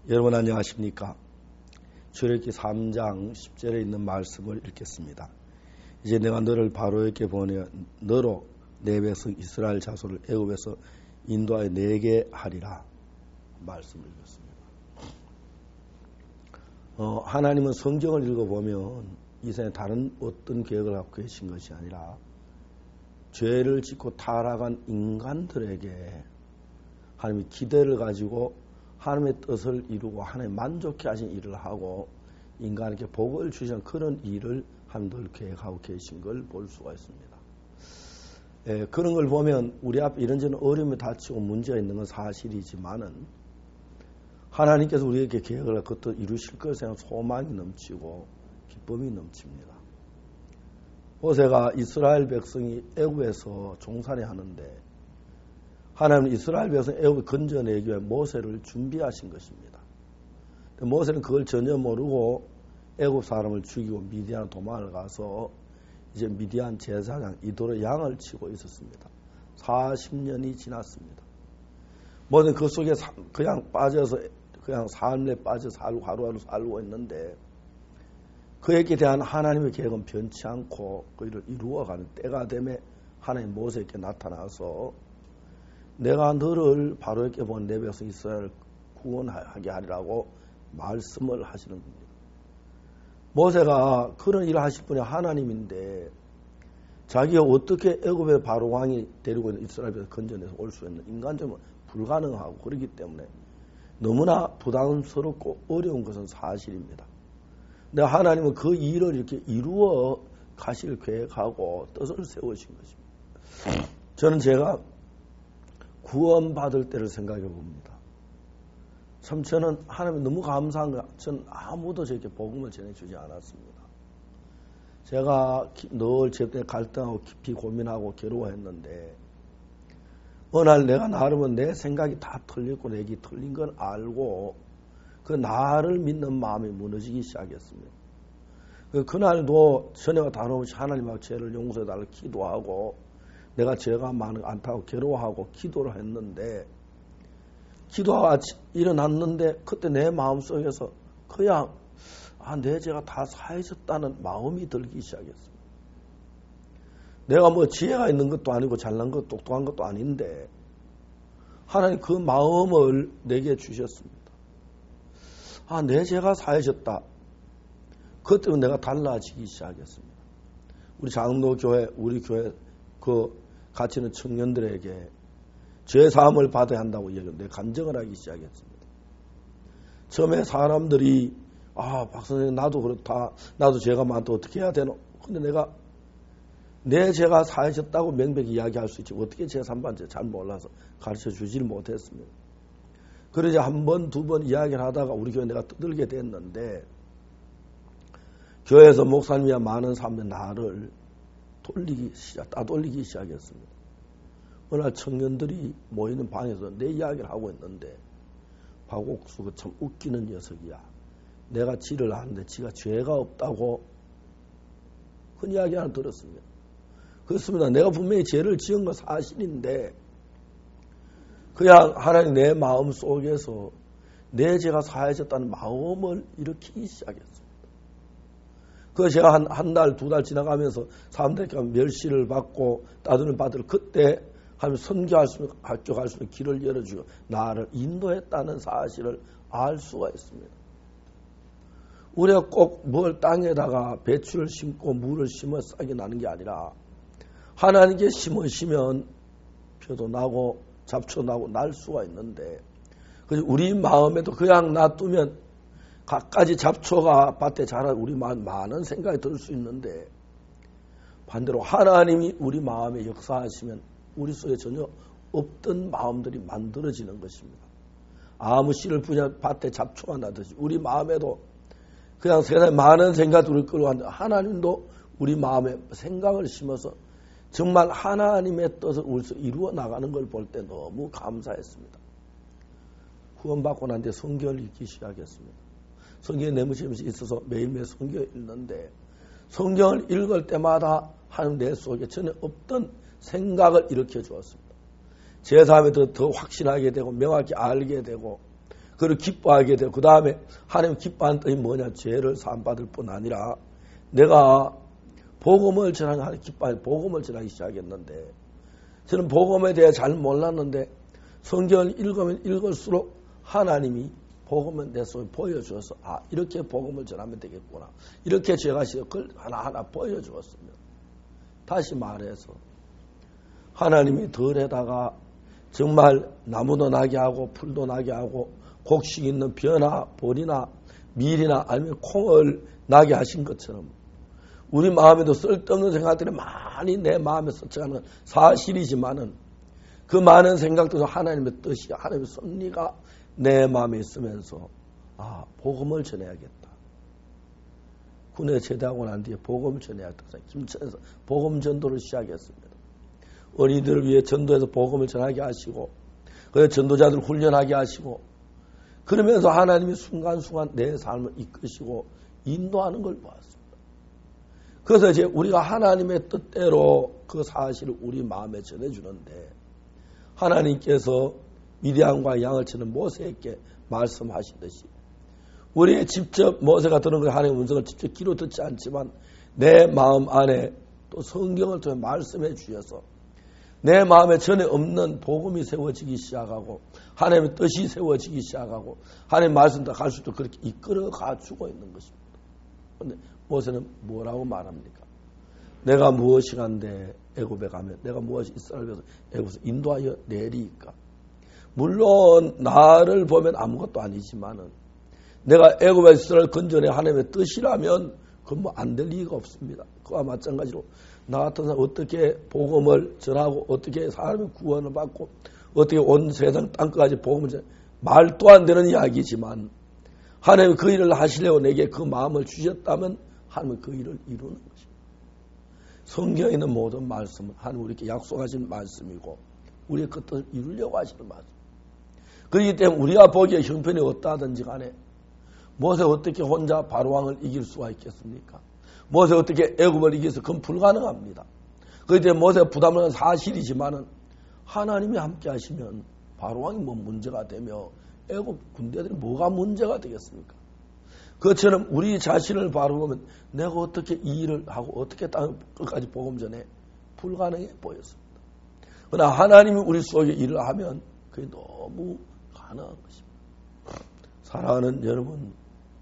여러분 안녕하십니까? 출애굽기 3장 10절에 있는 말씀을 읽겠습니다. 이제 내가 너를 바로에게 보내 너로 내 백성 이스라엘 자손을 애굽에서 인도하여 내게 하리라 말씀을 읽었습니다. 하나님은 성경을 읽어보면 이 세상에 다른 어떤 계획을 갖고 계신 것이 아니라 죄를 짓고 타락한 인간들에게 하나님이 기대를 가지고 하나님의 뜻을 이루고 하나님 만족해 하신 일을 하고 인간에게 복을 주시는 그런 일을 하나님 계획하고 계신 걸 볼 수가 있습니다. 그런 걸 보면 우리 앞에 이런저런 어려움이 닥치고 문제가 있는 건 사실이지만은 하나님께서 우리에게 계획을 그것도 이루실 것에 소망이 넘치고 기쁨이 넘칩니다. 모세가 이스라엘 백성이 애굽에서 종살이 하는데 하나님은 이스라엘 백성 애굽을 건져내기 위해 모세를 준비하신 것입니다. 모세는 그걸 전혀 모르고 애굽 사람을 죽이고 미디안 도망을 가서 이제 미디안 제사장 이도로 양을 치고 있었습니다. 40년이 지났습니다. 모세는 그 속에 그냥 빠져서 그냥 삶에 빠져 살고 하루하루 살고 있는데 그에게 대한 하나님의 계획은 변치 않고 그 일을 이루어가는 때가 되면 하나님 모세에게 나타나서 내가 너를 바로에게 보낸 내 백성 이스라엘을 구원하게 하리라고 말씀을 하시는 겁니다. 모세가 그런 일을 하실 분이 하나님인데 자기가 어떻게 애굽의 바로 왕이 데리고 있는 이스라엘 백성을 건져내서 올 수 있는 인간적으로 불가능하고 그렇기 때문에 너무나 부담스럽고 어려운 것은 사실입니다. 근데 하나님은 그 일을 이렇게 이루어 가실 계획하고 뜻을 세우신 것입니다. 저는 제가 구원받을 때를 생각해 봅니다. 참 저는 하나님 너무 감사한 거야. 저는 아무도 저에게 복음을 전해주지 않았습니다. 제가 늘 제 때 갈등하고 깊이 고민하고 괴로워했는데 어느 날 내가 나름은 내 생각이 다 틀렸고 내 얘기 틀린 걸 알고 그 나를 믿는 마음이 무너지기 시작했습니다. 그날도 전에와 다름없이 하나님하고 죄를 용서해달라고 기도하고 내가 죄가 많다고 괴로워하고 기도를 했는데 기도하고 일어났는데 그때 내 마음속에서 그냥 내 죄가 다 사해졌다는 마음이 들기 시작했습니다. 내가 뭐 지혜가 있는 것도 아니고 잘난 것도 똑똑한 것도 아닌데 하나님 그 마음을 내게 주셨습니다. 내 죄가 사해졌다. 그것 때문에 내가 달라지기 시작했습니다. 우리 장로교회 우리 교회 같이 있는 청년들에게 죄사함을 받아야 한다고 내 간증을 하기 시작했습니다. 처음에 사람들이 박 선생님 나도 그렇다. 나도 죄가 많다. 어떻게 해야 되노? 근데 내가 내 죄가 사해졌다고 명백히 이야기할 수 있지 어떻게 죄사함 받는지 잘 몰라서 가르쳐 주질 못했습니다. 그러자 한 번, 두 번 이야기를 하다가 우리 교회 내가 떠들게 됐는데 교회에서 목사님이야 많은 사람들이 나를 따돌리기 시작했습니다. 어느 날 청년들이 모이는 방에서 내 이야기를 하고 있는데 박옥수가 참 웃기는 녀석이야. 내가 지를 아는데 지가 죄가 없다고 그 이야기 하나 들었습니다. 그렇습니다. 내가 분명히 죄를 지은 건 사실인데 그냥 하나님 내 마음 속에서 내 죄가 사해졌다는 마음을 일으키기 시작했습니다. 그래서 제가 한 달, 두 달 지나가면서 사람들에게 멸시를 받고 따돌림 받을 그때 하면 선교할 수 있는 학교 갈 수 있는 길을 열어주고 나를 인도했다는 사실을 알 수가 있습니다. 우리가 꼭 뭘 땅에다가 배추를 심고 물을 심어 싹이 나는 게 아니라 하나님께 심으시면 표도 나고 잡초 나고 날 수가 있는데 그래서 우리 마음에도 그냥 놔두면 갖가지 잡초가 밭에 자라 우리 마음 많은 생각이 들 수 있는데 반대로 하나님이 우리 마음에 역사하시면 우리 속에 전혀 없던 마음들이 만들어지는 것입니다. 아무 씨를 뿌려 밭에 잡초가 나듯이 우리 마음에도 그냥 세상에 많은 생각들을 끌어가는데 하나님도 우리 마음에 생각을 심어서 정말 하나님의 뜻을 우리서 이루어 나가는 걸 볼 때 너무 감사했습니다. 구원받고 난 뒤에 성경을 읽기 시작했습니다. 성경에 내무심이 있어서 매일매일 성경을 읽는데 성경을 읽을 때마다 하나님 내 속에 전혀 없던 생각을 일으켜 주었습니다. 제사함에 더 확신하게 되고 명확히 알게 되고 그를 기뻐하게 되고, 그 다음에 하나님 기뻐하는 뜻이 뭐냐? 죄를 사함받을 뿐 아니라 내가 복음을 전하는 하나님 기뻐하는 복음을 전하기 시작했는데, 저는 복음에 대해 잘 몰랐는데 성경을 읽으면 읽을수록 하나님이 복음을 내 속에 보여주어서 이렇게 복음을 전하면 되겠구나. 이렇게 죄가 싫어. 그걸 하나하나 보여주었습니다. 다시 말해서 하나님이 덜에다가 정말 나무도 나게 하고 풀도 나게 하고 곡식 있는 벼나 벌이나 밀이나 아니면 콩을 나게 하신 것처럼 우리 마음에도 쓸데없는 생각들이 많이 내 마음에 스쳐가는 건 사실이지만은 그 많은 생각도 하나님의 뜻이 하나님의 섭리가 내 마음에 있으면서 복음을 전해야겠다. 군에 제대하고 난 뒤에 복음을 전해야겠다. 김천에서 복음 전도를 시작했습니다. 어린이들을 위해 전도해서 복음을 전하게 하시고 그 전도자들을 훈련하게 하시고 그러면서 하나님이 순간순간 내 삶을 이끄시고 인도하는 걸 보았습니다. 그래서 이제 우리가 하나님의 뜻대로 그 사실을 우리 마음에 전해주는데 하나님께서 미디안과 양을 치는 모세에게 말씀하시듯이 우리의 직접 모세가 들은 그 하나님의 음성을 직접 귀로 듣지 않지만 내 마음 안에 또 성경을 통해 말씀해 주셔서 내 마음에 전에 없는 복음이 세워지기 시작하고 하나님의 뜻이 세워지기 시작하고 하나님의 말씀도 갈수록 그렇게 이끌어 가지고 있는 것입니다. 그런데 모세는 뭐라고 말합니까? 내가 무엇이간데 애굽에 가면 내가 무엇이 이스라엘에서 애굽에서 인도하여 내리까? 물론 나를 보면 아무것도 아니지만은 내가 애굽에서 이스라엘 건져내 하나님의 뜻이라면 그건 뭐 안 될 리가 없습니다. 그와 마찬가지로 나 같은 사람 어떻게 복음을 전하고 어떻게 사람의 구원을 받고 어떻게 온 세상 땅까지 복음을 전해 말도 안 되는 이야기지만 하나님이 그 일을 하시려고 내게 그 마음을 주셨다면 하나님은 그 일을 이루는 것입니다. 성경에 있는 모든 말씀은 하나님 우리에게 약속하신 말씀이고 우리의 그 뜻을 이루려고 하시는 말씀. 그렇기 때문에 우리가 보기에 형편이 어떠하든지 간에 모세 어떻게 혼자 바로왕을 이길 수가 있겠습니까? 모세 어떻게 애굽을 이겨서 그건 불가능합니다. 그렇기 때문에 모세가 부담을 하는 사실이지만은 하나님이 함께 하시면 바로왕이 뭐 문제가 되며 애굽 군대들이 뭐가 문제가 되겠습니까? 그것처럼 우리 자신을 바라보면 내가 어떻게 이 일을 하고 어떻게 땅 끝까지 복음 전에 불가능해 보였습니다. 그러나 하나님이 우리 속에 일을 하면 그게 너무 가능한 것입니다. 사랑하는 여러분,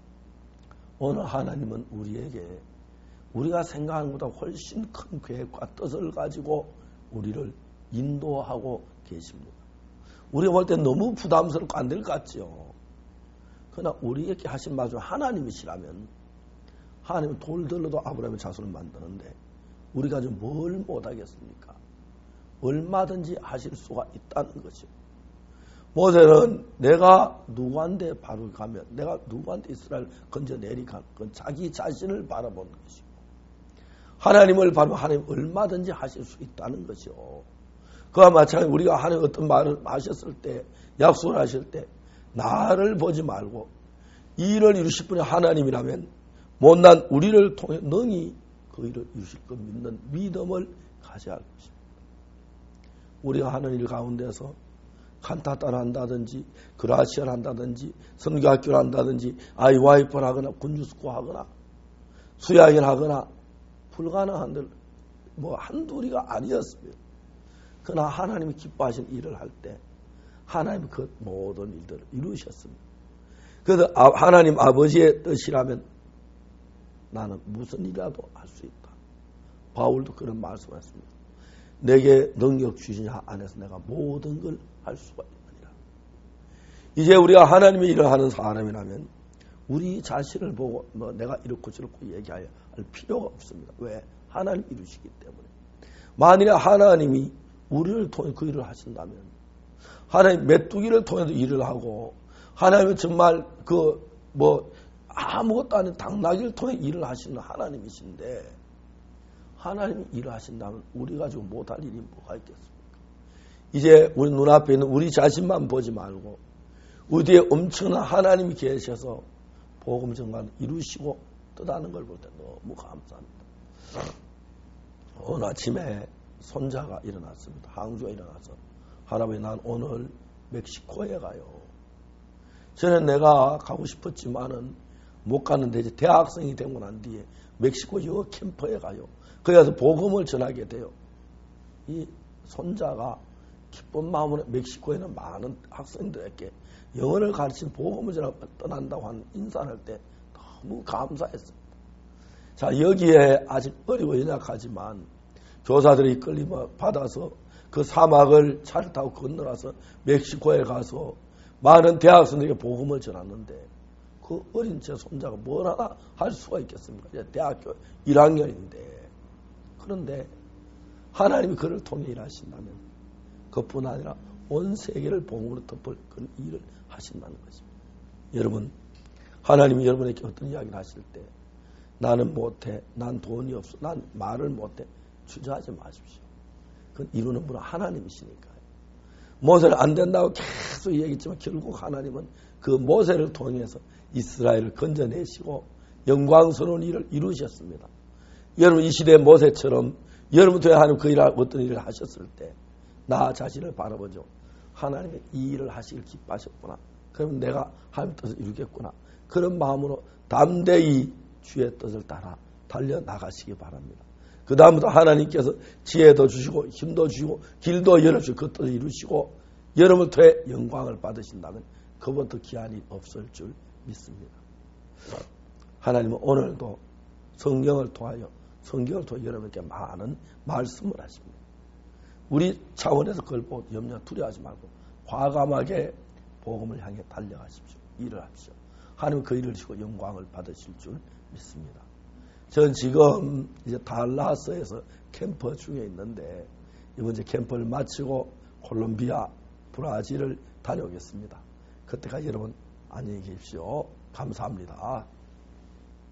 오늘 하나님은 우리에게 우리가 생각하는 것보다 훨씬 큰 계획과 뜻을 가지고 우리를 인도하고 계십니다. 우리가 볼 때 너무 부담스럽고 안 될 것 같죠. 그러나 우리에게 하신 말씀 하나님이시라면 하나님은 돌들로도 아브라함의 자손을 만드는데 우리가 좀 뭘 못하겠습니까? 얼마든지 하실 수가 있다는 거죠. 모세는 내가 누구한테 바로 가면 내가 누구한테 이스라엘 건져내리가 그건 자기 자신을 바라보는 것이고 하나님을 바라보면 하나님 얼마든지 하실 수 있다는 거죠. 그와 마찬가지로 우리가 하나님 어떤 말을 하셨을 때 약속을 하실 때 나를 보지 말고 이 일을 이루실 분이 하나님이라면 못난 우리를 통해 능히 그 일을 이루실 것 믿는 믿음을 가져야 할 것입니다. 우리가 하는 일 가운데서 칸타타를 한다든지 그라시아를 한다든지 선교학교를 한다든지 아이와이프를 하거나 군주스코 하거나 수양을 하거나 불가능한 뭐 한둘이가 아니었습니다. 그러나 하나님이 기뻐하신 일을 할 때 하나님이 그 모든 일들을 이루셨습니다. 그래서 하나님 아버지의 뜻이라면 나는 무슨 일이라도 할 수 있다. 바울도 그런 말씀을 했습니다. 내게 능력 주신 자 안에서 내가 모든 걸 할 수가 있느니라. 이제 우리가 하나님의 일을 하는 사람이라면 우리 자신을 보고 내가 이렇고 저렇고 얘기할 필요가 없습니다. 왜? 하나님 이루시기 때문에. 만일에 하나님이 우리를 통해 그 일을 하신다면 하나님 메뚜기를 통해서 일을 하고 하나님은 정말 아무것도 아닌 당나귀를 통해 일을 하시는 하나님이신데 하나님이 일을 하신다면 우리 가지고 못할 일이 뭐가 있겠습니까? 이제 우리 눈앞에 있는 우리 자신만 보지 말고 우리 뒤에 엄청난 하나님이 계셔서 복음 전가를 이루시고 뜻하는 걸 볼 때 너무 감사합니다. 오늘 아침에 손자가 일어났습니다. 항주가 일어나서 할아버지 난 오늘 멕시코에 가요. 저는 내가 가고 싶었지만은 못 갔는데 이제 대학생이 되고 난 뒤에 멕시코 영어 캠프에 가요. 거기서 복음을 전하게 돼요. 이 손자가 기쁜 마음으로 멕시코에는 많은 학생들에게 영어를 가르친 복음을 전하고 떠난다고 하는 인사를 할 때 너무 감사했습니다. 자, 여기에 아직 어리고 연약하지만 교사들이 끌림을 받아서 그 사막을 차를 타고 건너가서 멕시코에 가서 많은 대학생들에게 복음을 전하는데 그 어린 제 손자가 뭘 하나 할 수가 있겠습니까? 이제 대학교 1학년인데. 그런데 하나님이 그를 통해 일하신다면 그뿐 아니라 온 세계를 복음으로 덮을 그런 일을 하신다는 것입니다. 여러분, 하나님이 여러분에게 어떤 이야기를 하실 때 나는 못해, 난 돈이 없어, 난 말을 못해, 주저하지 마십시오. 그건 이루는 분은 하나님이시니까요. 모세는 안 된다고 계속 얘기했지만 결국 하나님은 그 모세를 통해서 이스라엘을 건져내시고 영광스러운 일을 이루셨습니다. 여러분 이 시대의 모세처럼 여러분도 하나님 그 일을 어떤 일을 하셨을 때 나 자신을 바라보죠. 하나님이 이 일을 하시길 기뻐하셨구나. 그럼 내가 하나님 뜻을 이루겠구나. 그런 마음으로 담대히 주의 뜻을 따라 달려나가시기 바랍니다. 그 다음부터 하나님께서 지혜도 주시고 힘도 주시고 길도 열어주시고 그 뜻을 이루시고 여러분을 통해 영광을 받으신다면 그보다 귀한 일 없을 줄 믿습니다. 하나님은 오늘도 성경을 통하여 여러분에게 많은 말씀을 하십니다. 우리 차원에서 그걸 보고 염려 두려워하지 말고 과감하게 복음을 향해 달려가십시오. 일을 하십시오. 하나님은 그 일을 하시고 영광을 받으실 줄 믿습니다. 전 지금 이제 달라스에서 캠프 중에 있는데 이번 이제 캠프를 마치고 콜롬비아, 브라질을 다녀오겠습니다. 그때까지 여러분 안녕히 계십시오. 감사합니다.